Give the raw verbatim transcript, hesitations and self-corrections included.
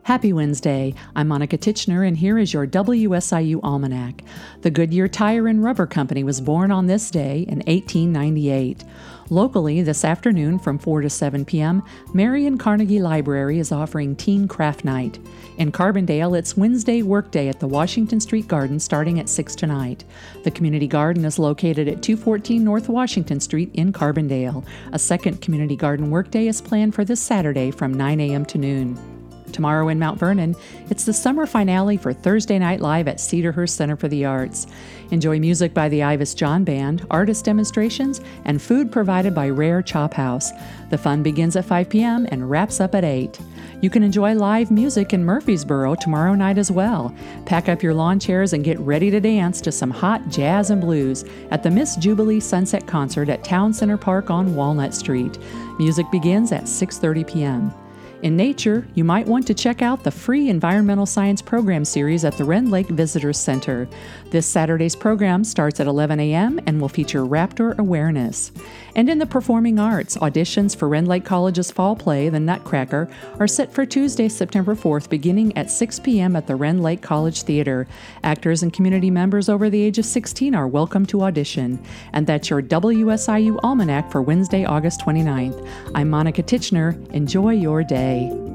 Happy Wednesday. I'm Monica Titchener, and here is your W S I U Almanac. The Goodyear Tire and Rubber Company was born on this day in eighteen ninety-eight. Locally, this afternoon from four to seven p.m., Marion Carnegie Library is offering Teen Craft Night. In Carbondale, it's Wednesday Workday at the Washington Street Garden starting at six tonight. The community garden is located at two fourteen North Washington Street in Carbondale. A second community garden workday is planned for this Saturday from nine a.m. to noon. Tomorrow in Mount Vernon, it's the summer finale for Thursday Night Live at Cedarhurst Center for the Arts. Enjoy music by the Ivis John Band, artist demonstrations, and food provided by Rare Chop House. The fun begins at five p.m. and wraps up at eight. You can enjoy live music in Murfreesboro tomorrow night as well. Pack up your lawn chairs and get ready to dance to some hot jazz and blues at the Miss Jubilee Sunset Concert at Town Center Park on Walnut Street. Music begins at six thirty p.m. In nature, you might want to check out the free Environmental Science Program series at the Rend Lake Visitors Center. This Saturday's program starts at eleven a.m. and will feature raptor awareness. And in the performing arts, auditions for Rend Lake College's fall play, The Nutcracker, are set for Tuesday, September fourth, beginning at six p.m. at the Rend Lake College Theater. Actors and community members over the age of sixteen are welcome to audition. And that's your W S I U Almanac for Wednesday, August twenty-ninth. I'm Monica Titchener. Enjoy your day.